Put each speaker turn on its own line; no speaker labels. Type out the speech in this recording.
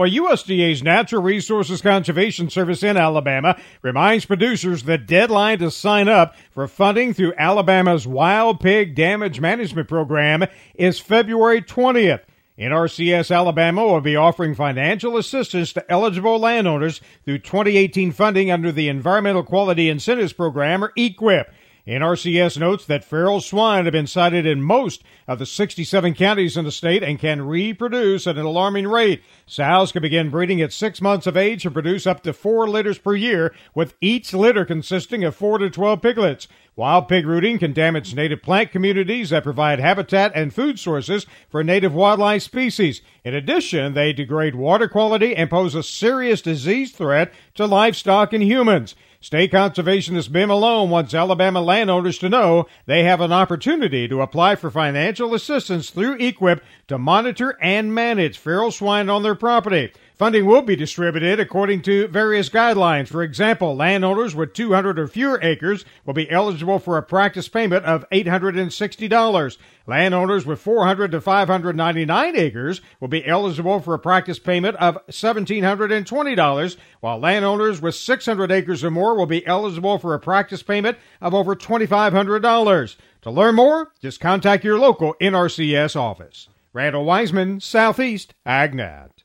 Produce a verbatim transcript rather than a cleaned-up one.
Well, U S D A's Natural Resources Conservation Service in Alabama reminds producers the deadline to sign up for funding through Alabama's Wild Pig Damage Management Program is February twentieth. N R C S Alabama will be offering financial assistance to eligible landowners through twenty eighteen funding under the Environmental Quality Incentives Program, or E Q I P. N R C S notes that feral swine have been sighted in most of the sixty-seven counties in the state and can reproduce at an alarming rate. Sows can begin breeding at six months of age and produce up to four litters per year, with each litter consisting of four to twelve piglets. Wild pig rooting can damage native plant communities that provide habitat and food sources for native wildlife species. In addition, they degrade water quality and pose a serious disease threat to livestock and humans. State conservationist Bim Malone wants Alabama landowners to know they have an opportunity to apply for financial assistance through E Q I P to monitor and manage feral swine on their property. Funding will be distributed according to various guidelines. For example, landowners with two hundred or fewer acres will be eligible for a practice payment of eight hundred sixty dollars. Landowners with four hundred to five hundred ninety-nine acres will be eligible for a practice payment of one thousand seven hundred twenty dollars, while landowners with six hundred acres or more will be eligible for a practice payment of over two thousand five hundred dollars. To learn more, just contact your local N R C S office. Randall Wiseman, Southeast AgNet.